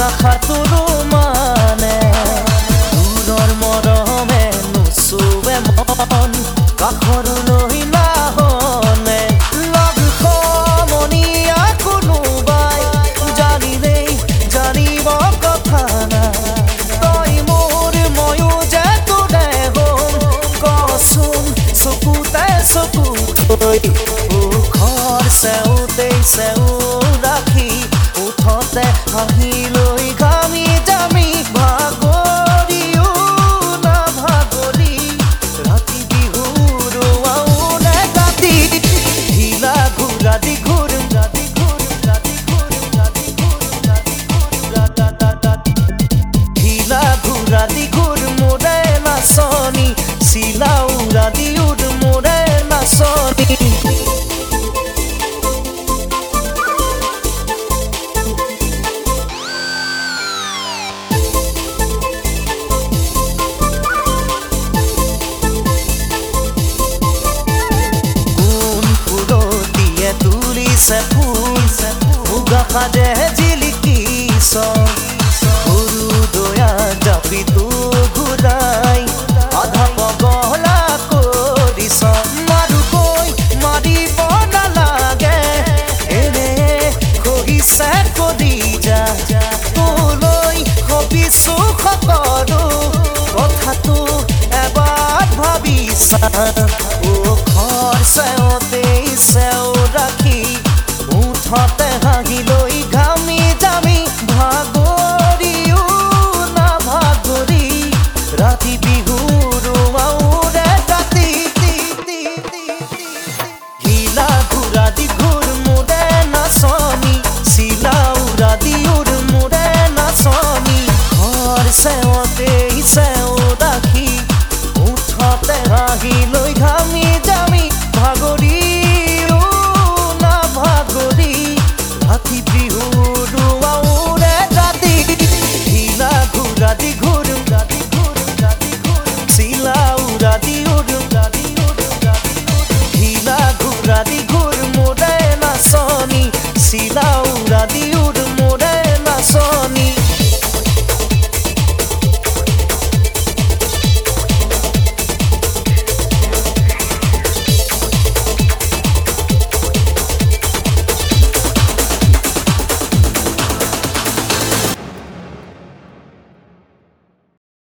আশাটোৰো মানে দূৰৰ মৰমে নুচুৱে মন কাষৰলৈ নাহনে লগ সমনীয়া কোনোবাই জানিলেই জানিব কথা নাই তই মোৰ ময়ো যে তোৰে হম কচোন চকুতে চকু থৈ ঘৰ চেউতেই চেউ ৰাখি উঠতে হাঁহিলৈ ঘামি জামি ভাগৰিও নাভাগৰি ৰাতি বিহুৰ আউনে কাটি ঢিলা ঘূৰা দি ঘূৰিম ৰাতি ঘূৰিম ৰাতি ঘূৰিম ৰাতি ঘূৰিম ৰাতি ঘূৰিম ঢিলা ঘূৰা দি ঘূৰ মোৰে নাচনি চিলা উৰা দি উৰ মোৰে নাচনি তুলিছে ফুল মুগা সাজে জিলিকিছ সৰু দয়া জাপিটো ঘূৰাই আধা পগলা কৰিছ মাৰুকৈ মাৰিব নালাগে এনে খহিছে কৰি যা তোলৈ ভাবিছো সকলো কথাটো এবাৰ ভাবিছা ঘৰ চেওতেই চেও ৰাখি উঠতে